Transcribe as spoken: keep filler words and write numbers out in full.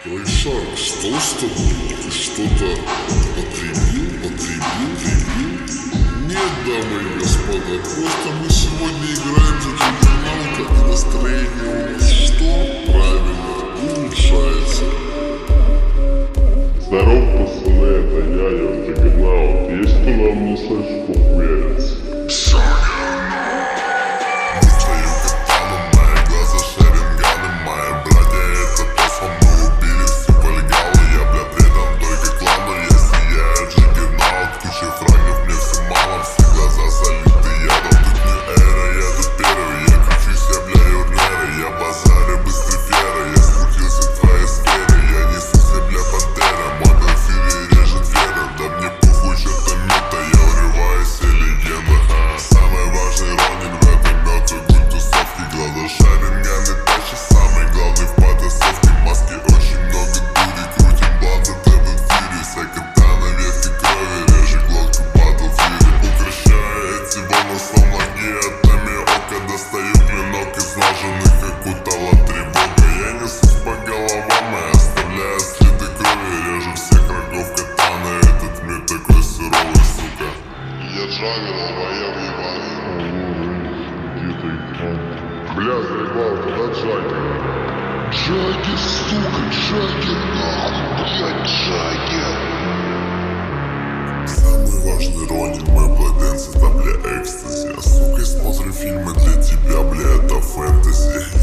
Крысак, что с тобой? Ты что-то потребил, потребил, потребил? Нет, дамы и господа, просто мы сегодня играем за джиггернаута, и настроение у нас что? Правильно, улучшается. Здоров, пацаны, это я, я джиггернаут. Есть кто нам не слышит, похуярится? Бля, заебал, куда Джаггер? Джаггер, сука, Джаггер, нахуй, блядь, Джаггер. Самый важный Ронин, мы бладенцы, там бля экстази. А сука, смотрим фильмы для тебя, бля, это фэнтези.